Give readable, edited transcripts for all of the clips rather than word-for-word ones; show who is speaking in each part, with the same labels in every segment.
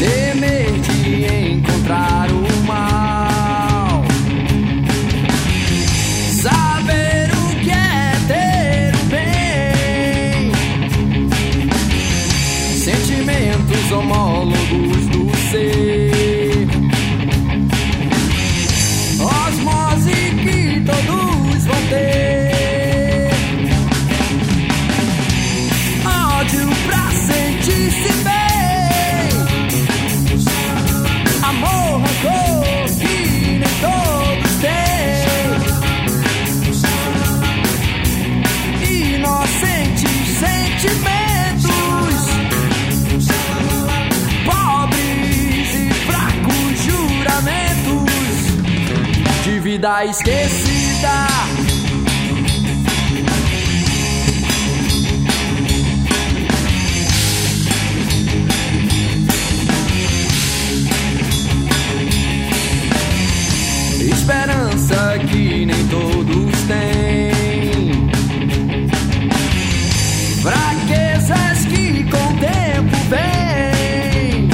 Speaker 1: temer de encontrar o mal, saber o que é ter o bem, sentimentos homólogos do ser, osmose que todos vão ter, ódio pra sentir-se bem. Vida esquecida, esperança que nem todos têm, fraquezas que com o tempo vêm,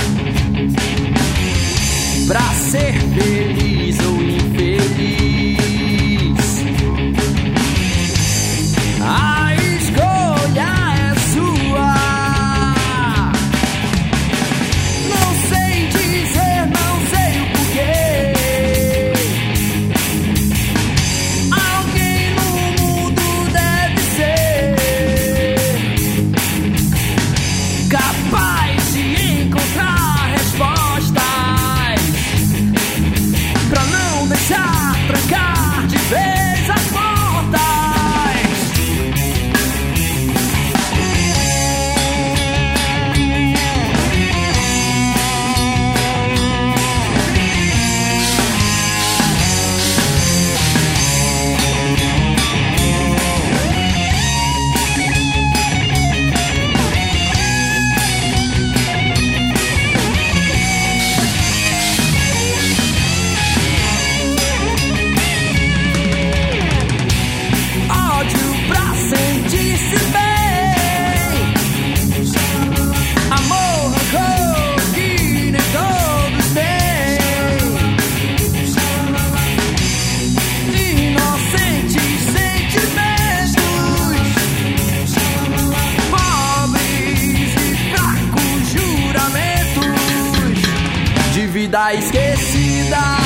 Speaker 1: pra ser feliz ou infeliz. A escolha é sua. Não sei dizer, não sei o porquê. Alguém no mundo deve ser capaz de encontrar respostas pra não deixar trancar de vez as portas. Vida esquecida.